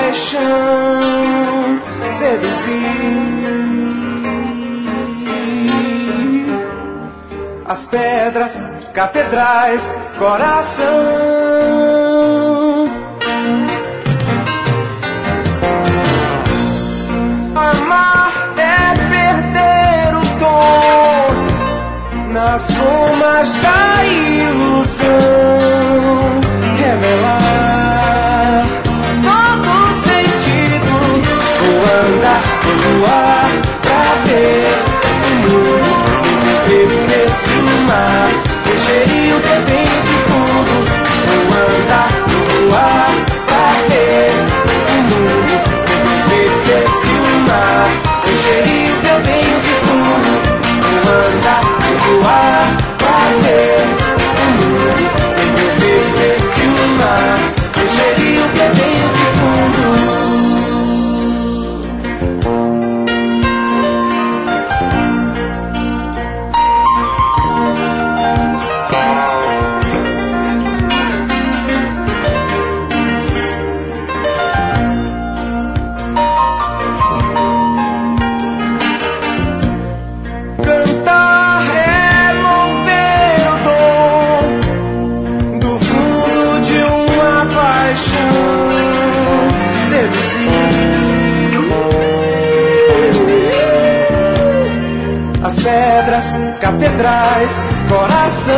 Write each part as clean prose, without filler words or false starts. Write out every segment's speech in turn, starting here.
paixão seduzir as pedras, catedrais, coração. Amar é perder o dom nas formas da ilusão, revelar todo sentido, vou andar pelo ar pra ver o mundo, beber esse mar, encher o que eu tenho de fundo, vou andar pelo ar pra ver o mundo, beber esse mar, encher o que eu tenho de fundo, vou andar pelo ar pra ver o mundo, beber esse mar, encher o que eu tenho de fundo. As pedras, catedrais, coração.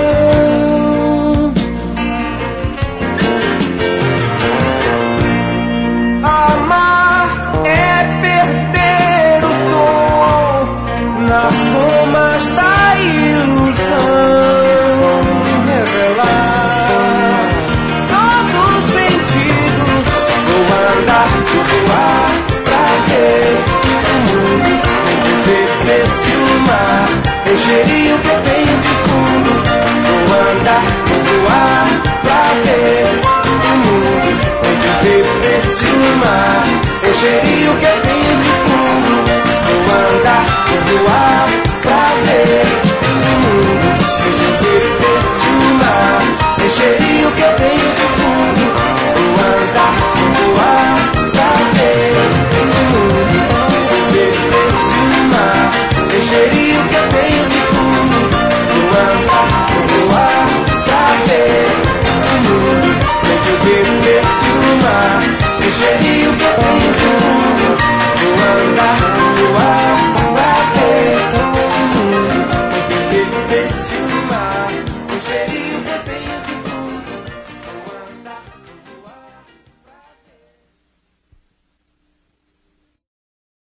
Amar é perder o tom nas formas da ilusão, revelar todo sentido, vou andar pelo ar pra ver o mundo, esse o mar, encher o que eu tenho de fundo, vou andar pelo ar pra ver o mundo, beber esse o mar, encher o que eu tenho de fundo, vou andar pelo ar pra ver o mundo, beber esse o mar, encher o que eu tenho de fundo, vou andar pelo ar pra ver o mundo, beber esse o mar, encher o que eu tenho de fundo, vou andar pelo ar pra ver o mundo, beber esse o mar, encher o que eu tenho de fundo.